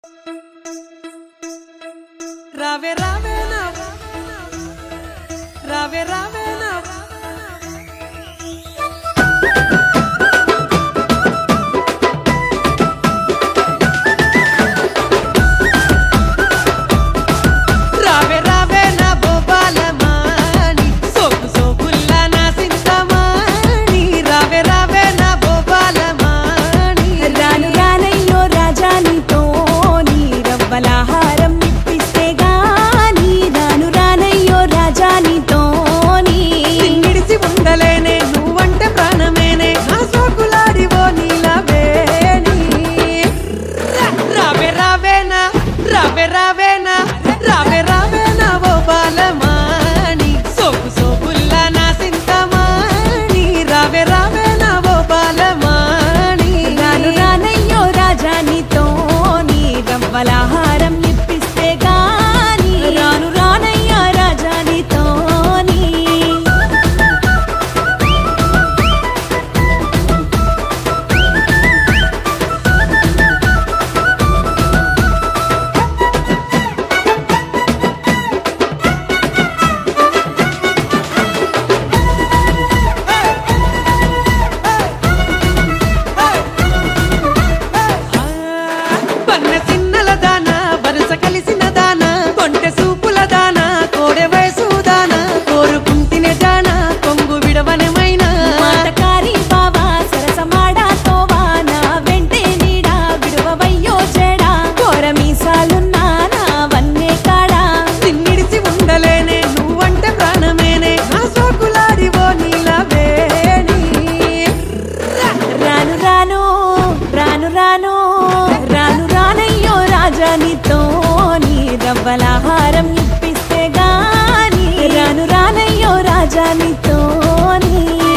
రావే రావే నా రావే రావే నా రావే రావే నా బోబాలమాని సోకు సోకుల్లా నా సింతమాని రావే రావే నా బోబాలమాని రాను రానయ్యో రాజా నీతోని రవ్వలాహారం ఇప్పిస్తే గాని రాను రానయ్యో రాజా నీతోని నిడిసి ఉండలేనే నువ్వంటే ప్రాణమేనే నా సోకులాడివో నీలవేని రావే రావే నా రావే రావే నా రావే రావే నా బోబాలమాని సోకు సోకుల్లా నా సింతమాని రావే రావే నా బోబాలమాని రాను రానయ్యో రాజా నీతోని రవ్వలాహారం ఇప్పిస్తే గాని రాను రానయ్యో రాజా నీతోని పన్న సిన్నల దానా వరుస కలిసిన దానా కొంటె సూపుల దానా కోడె వయసు దానా కోరుకుంటినే జానా కొంగు విడవనమైనా మాటకారి బావా సరసమాడాతోవా నా వెంటే నీడా విడువవయ్యో చెడా కోర మీసాలున్నా నా వన్నే కాడా నిన్నిడిసి ఉండలేనే నువ్వంటే ప్రాణమేనే నా సోకులాడివో నీలవేణి రాను రాను రాను రాను రాను రానయ్యో రాజా నీతోని రవ్వలాహారం ఇప్పిస్తే గాని రాను రానయ్యో రాజా నీతోని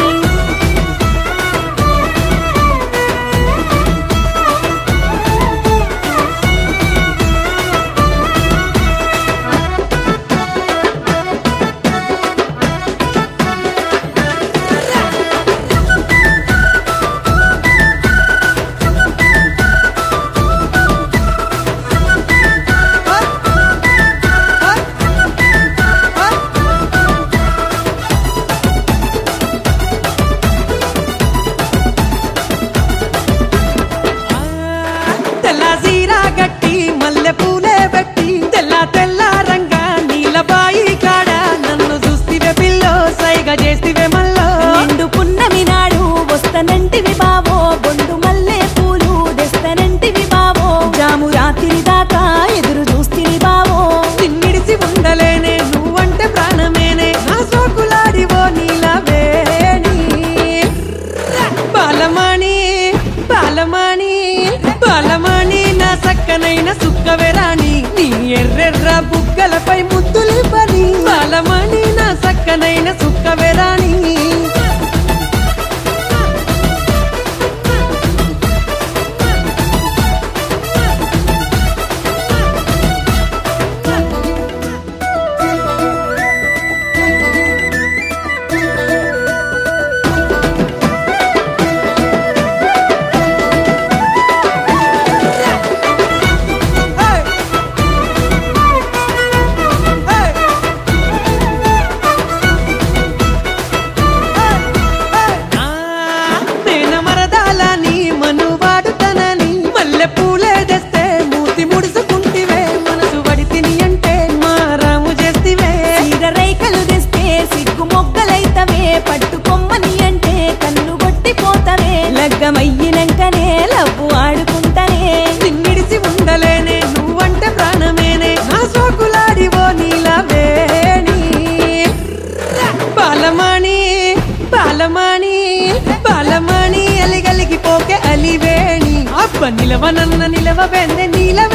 తెల్ల జీరా గట్టి మల్లె పూలే బట్టి తెల్ల తెల్ల రంగా నీలబాయి కాడ నన్ను చూస్తివే పిల్లో సైగా చేస్తివే మల్లో నిండు పున్నమి నాడు వస్తనంటివి బావో బొండు మల్లె పూలు తెస్తనంటివి బావో జాము రాత్రి దాకా ఎదురు చూస్తివి బావో నిన్నిడిసి ఉండలేనే నువ్వంటే ప్రాణమేనే నా సోకులాడివో నీలవేణి బాలమణి బాలమణి బాలమణి నా సక్కనైన సుక్కవెరాణి నీ ఎర్రెర్ర బుగ్గలపై ముద్దులి పని బాలమణి నా సక్కనైన సుక్కవెరాణి నేను మరదాలని మనువాడుతనని మల్లె పూలే తెస్తే మూతి ముడుచుకుంటివే మనసు పడితిని అంటే మారాము చేస్తివే చీర రైకలు తెస్తే సిగ్గు మొగ్గలైతవే పట్టు కొమ్మని అంటే కన్ను కొట్టిపోతవే లగ్గమయ్యినంకనే లవ్వు ఆడుకుంటనే నిన్నిడిసి ఉండలేనే నువ్వంటే ప్రాణమేనే నా సోకులాడివో నీలవేణి బాలమణి బాలమణి బాలమణి అలిగలిగి పోకే అలివేణి అబ్బ నిలవనన్న నిలవ వెందే నీలవే